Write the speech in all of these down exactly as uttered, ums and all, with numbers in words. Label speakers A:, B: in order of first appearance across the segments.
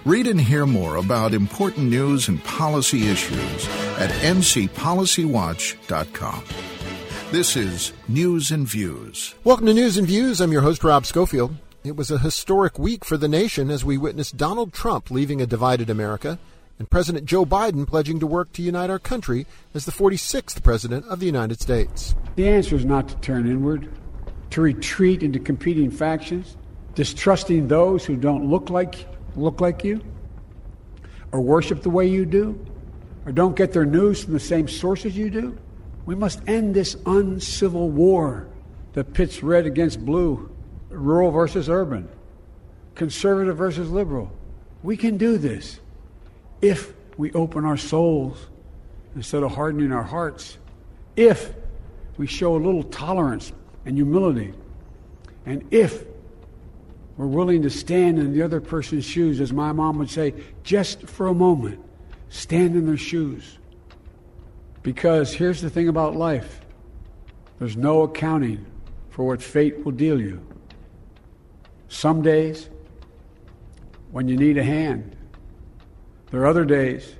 A: Read and hear more about important news and policy issues at n c policy watch dot com. This is News and Views.
B: Welcome to News and Views. I'm your host, Rob Schofield. It was a historic week for the nation as we witnessed Donald Trump leaving a divided America and President Joe Biden pledging to work to unite our country as the forty-sixth President of the United States.
C: The answer is not to turn inward, to retreat into competing factions, distrusting those who don't look like look like you, or worship the way you do, or don't get their news from the same sources you do. We must end this uncivil war that pits red against blue, rural versus urban, conservative versus liberal. We can do this if we open our souls instead of hardening our hearts, if we show a little tolerance and humility, and if we're willing to stand in the other person's shoes, as my mom would say, just for a moment, stand in their shoes. Because here's the thing about life. There's no accounting for what fate will deal you. Some days, when you need a hand. There are other days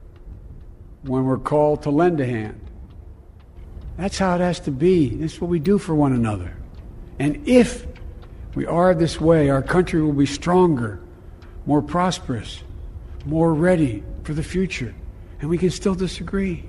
C: when we're called to lend a hand. That's how it has to be. This is what we do for one another. And if we are this way, our country will be stronger, more prosperous, more ready for the future. And we can still disagree.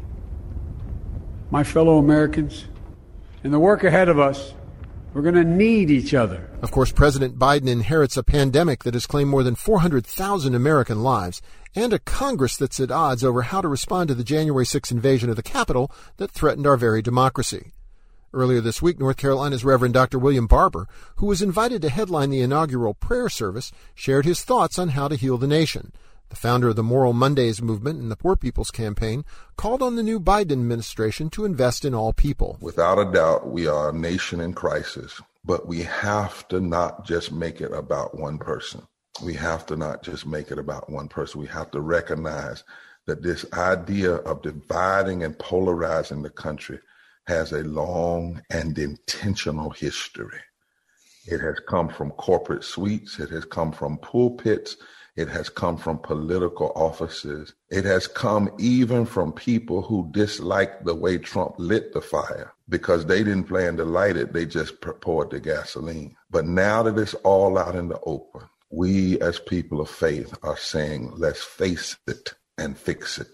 C: My fellow Americans, in the work ahead of us, we're going to need each other.
B: Of course, President Biden inherits a pandemic that has claimed more than four hundred thousand American lives and a Congress that's at odds over how to respond to the January sixth invasion of the Capitol that threatened our very democracy. Earlier this week, North Carolina's Reverend Doctor William Barber, who was invited to headline the inaugural prayer service, shared his thoughts on how to heal the nation. The founder of the Moral Mondays movement and the Poor People's Campaign called on the new Biden administration to invest in all people.
D: Without a doubt, we are a nation in crisis, but we have to not just make it about one person. We have to not just make it about one person. We have to recognize that this idea of dividing and polarizing the country has a long and intentional history. It has come from corporate suites. It has come from pulpits. It has come from political offices. It has come even from people who disliked the way Trump lit the fire because they didn't plan to light it. They just poured the gasoline. But now that it's all out in the open, we as people of faith are saying, let's face it and fix it.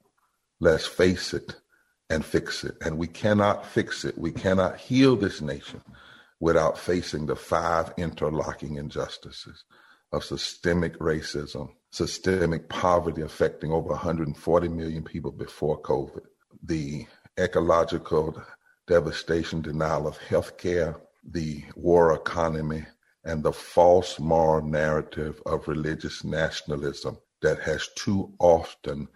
D: Let's face it and fix it. And we cannot fix it. We cannot heal this nation without facing the five interlocking injustices of systemic racism, systemic poverty affecting over one hundred forty million people before COVID, the ecological devastation, denial of health care, the war economy, and the false moral narrative of religious nationalism that has too often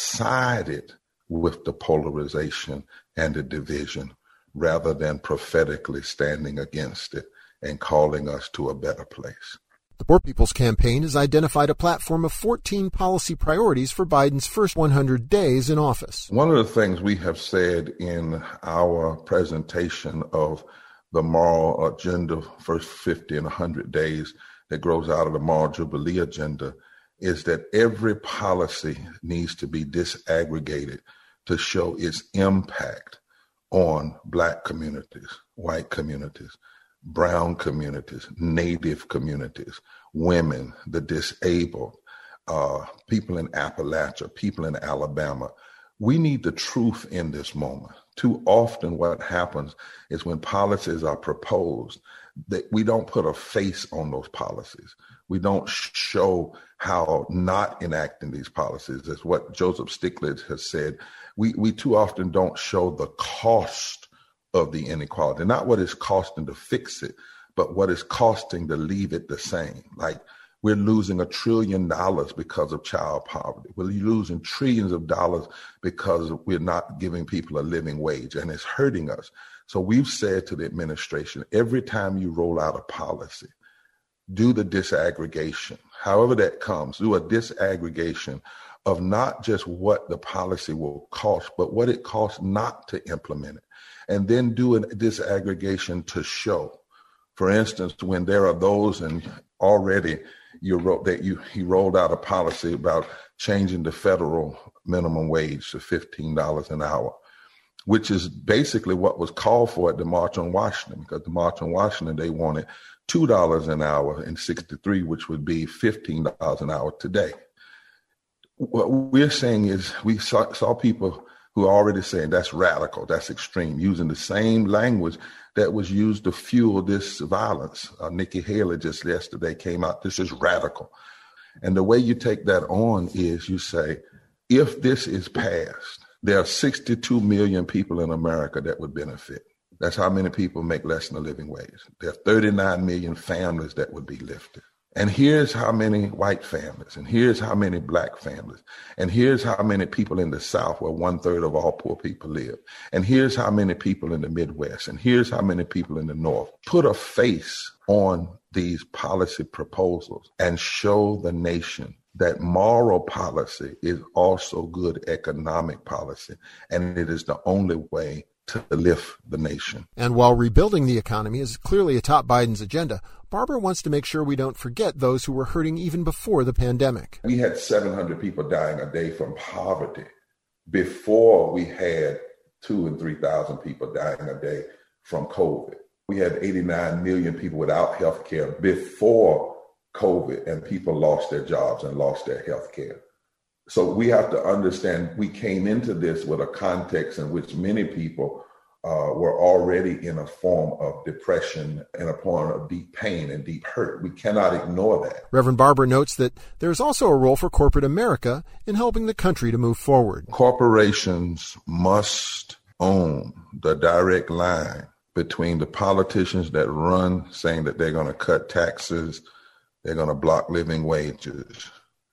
D: sided with the polarization and the division rather than prophetically standing against it and calling us to a better place.
B: The Poor People's Campaign has identified a platform of fourteen policy priorities for Biden's first one hundred days in office.
D: One of the things we have said in our presentation of the moral agenda, first fifty and one hundred days that grows out of the moral jubilee agenda, is that every policy needs to be disaggregated to show its impact on Black communities, white communities, brown communities, Native communities, women, the disabled, uh, people in Appalachia, people in Alabama. We need the truth in this moment. Too often what happens is when policies are proposed, that we don't put a face on those policies. We don't show how not enacting these policies is what Joseph Stiglitz has said. We, we too often don't show the cost of the inequality, not what it's costing to fix it, but what it's costing to leave it the same. Like we're losing a trillion dollars because of child poverty. We're losing trillions of dollars because we're not giving people a living wage, and it's hurting us. So we've said to the administration, every time you roll out a policy, do the disaggregation, however that comes, do a disaggregation of not just what the policy will cost, but what it costs not to implement it. And then do a disaggregation to show, for instance, when there are those and already you wrote that you he rolled out a policy about changing the federal minimum wage to fifteen dollars an hour, which is basically what was called for at the March on Washington, because the March on Washington, they wanted two dollars an hour in sixty-three, which would be fifteen dollars an hour today. What we're saying is we saw, saw people who are already saying that's radical, that's extreme, using the same language that was used to fuel this violence. Uh, Nikki Haley just yesterday came out, this is radical. And the way you take that on is you say, if this is passed, there are sixty-two million people in America that would benefit. That's how many people make less than a living wage. There are thirty-nine million families that would be lifted. And here's how many white families, and here's how many black families, and here's how many people in the South, where one third of all poor people live, and here's how many people in the Midwest, and here's how many people in the North. Put a face on these policy proposals and show the nation that moral policy is also good economic policy, and it is the only way to lift the nation.
B: And while rebuilding the economy is clearly atop Biden's agenda, Barber wants to make sure we don't forget those who were hurting even before the pandemic.
D: We had seven hundred people dying a day from poverty before we had two and three thousand people dying a day from COVID. We had eighty-nine million people without health care before COVID, and people lost their jobs and lost their health care. So we have to understand we came into this with a context in which many people uh, were already in a form of depression and a form of deep pain and deep hurt. We cannot ignore that.
B: Reverend Barber notes that there is also a role for corporate America in helping the country to move forward.
D: Corporations must own the direct line between the politicians that run saying that they're going to cut taxes, they're going to block living wages,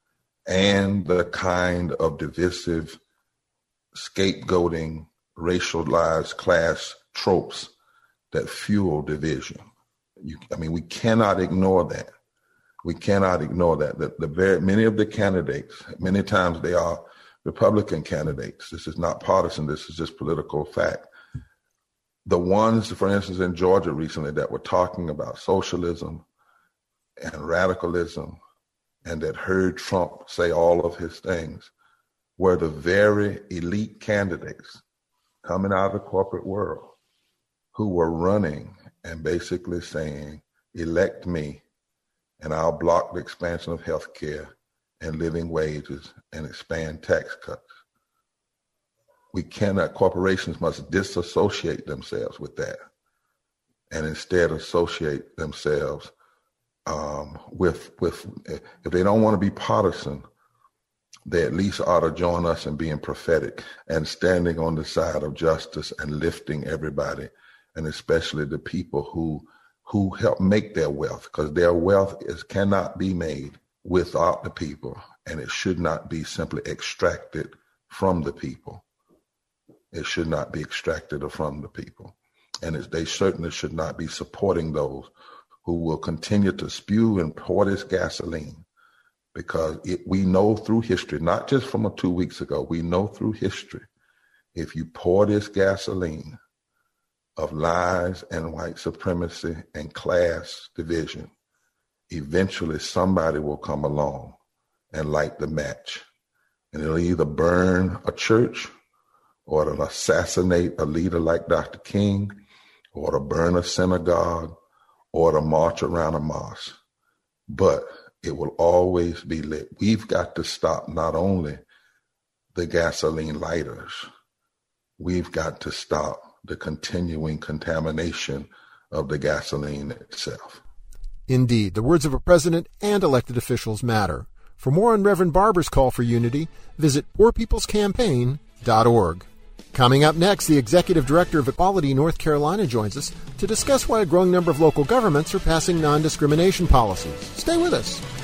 D: and the kind of divisive, scapegoating, racialized class tropes that fuel division. You, I mean, we cannot ignore that. We cannot ignore that. The, the very many of the candidates, many times they are Republican candidates. This is not partisan. This is just political fact. The ones, for instance, in Georgia recently that were talking about socialism and radicalism, and that heard Trump say all of his things, were the very elite candidates coming out of the corporate world who were running and basically saying, elect me and I'll block the expansion of health care and living wages and expand tax cuts. We cannot, corporations must disassociate themselves with that and instead associate themselves Um, with, with, if they don't want to be partisan, they at least ought to join us in being prophetic and standing on the side of justice and lifting everybody, and especially the people who, who help make their wealth, because their wealth is, cannot be made without the people, and it should not be simply extracted from the people. It should not be extracted from the people. And it, they certainly should not be supporting those who will continue to spew and pour this gasoline, because it, we know through history, not just from a two weeks ago, we know through history, if you pour this gasoline of lies and white supremacy and class division, eventually somebody will come along and light the match. And it'll either burn a church, or it'll assassinate a leader like Doctor King, or it'll burn a synagogue, or to march around a mosque, but it will always be lit. We've got to stop not only the gasoline lighters, we've got to stop the continuing contamination of the gasoline itself.
B: Indeed, the words of a president and elected officials matter. For more on Reverend Barber's call for unity, visit poor peoples campaign dot org. Coming up next, the Executive Director of Equality North Carolina joins us to discuss why a growing number of local governments are passing non-discrimination policies. Stay with us.